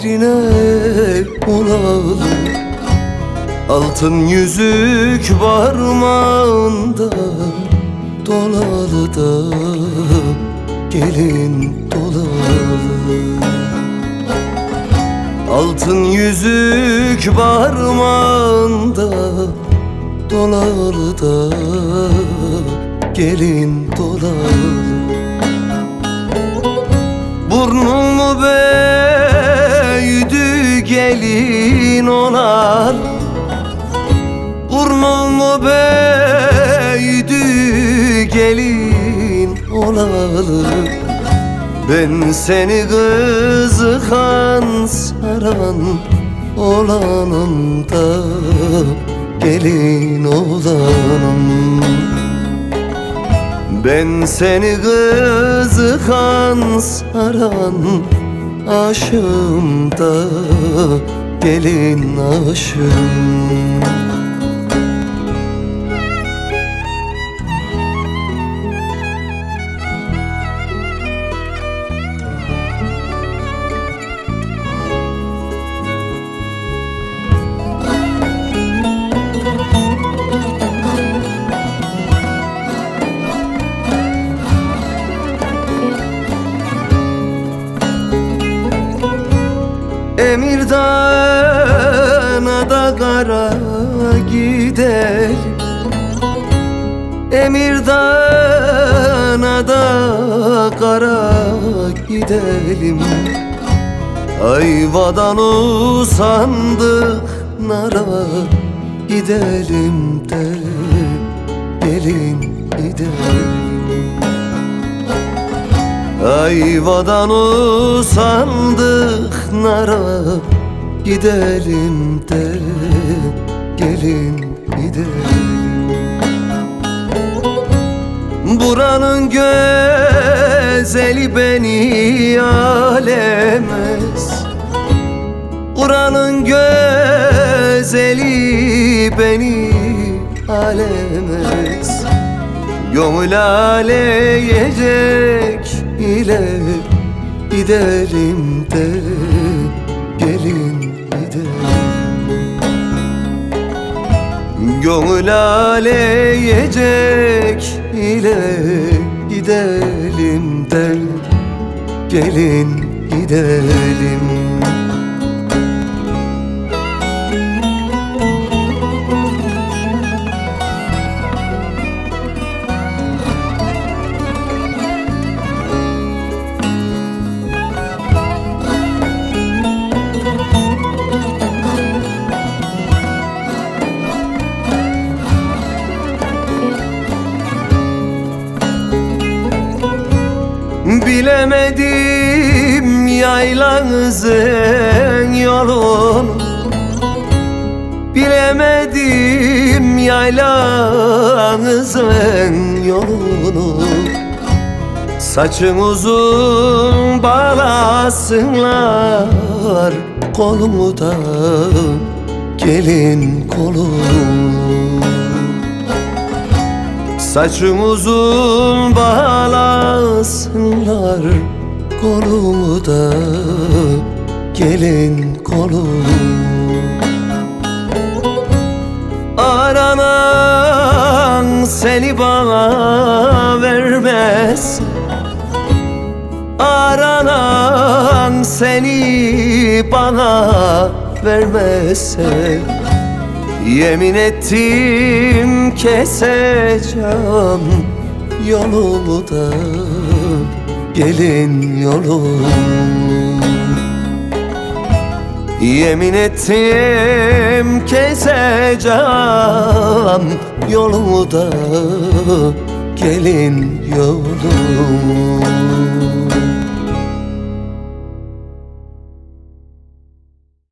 fikrine olalım. Altın yüzük parmağında dolalı da gelin dolalı. Altın yüzük parmağında dolalı da gelin dolalı. Burnumu büyüdü gelin olar. Burnumu büyüdü gelin olalı. Ben seni kızıkan saran olanım da gelin olanım. Ben seni kızıkan saran aşığım da gelin aşığım. Emirdağ'a da kara gidelim. Emirdağ'a da kara gidelim. Ayvadan usandık nara gidelim de gelin gidelim. Ayvadan usandık nara gidelim de gelin gidelim. Buranın güzeli beni alemez. Buranın güzeli beni alemez. Gönül aleyecek ile gidelim de gelin gidelim. Gönül aleyecek ile gidelim de gelin gidelim. Bilemedim yaylanızın yolunu. Bilemedim yaylanızın yolunu. Saçın uzun bağlasınlar kolumu da gelin kolumu. Saçım uzun bağlasınlar kolumu da gelin kolumu. Aranan seni bana vermez. Aranan seni bana vermezse yemin ettim keseceğim yolumu da gelin yolumu. Yemin ettim keseceğim yolumu da gelin yolumu.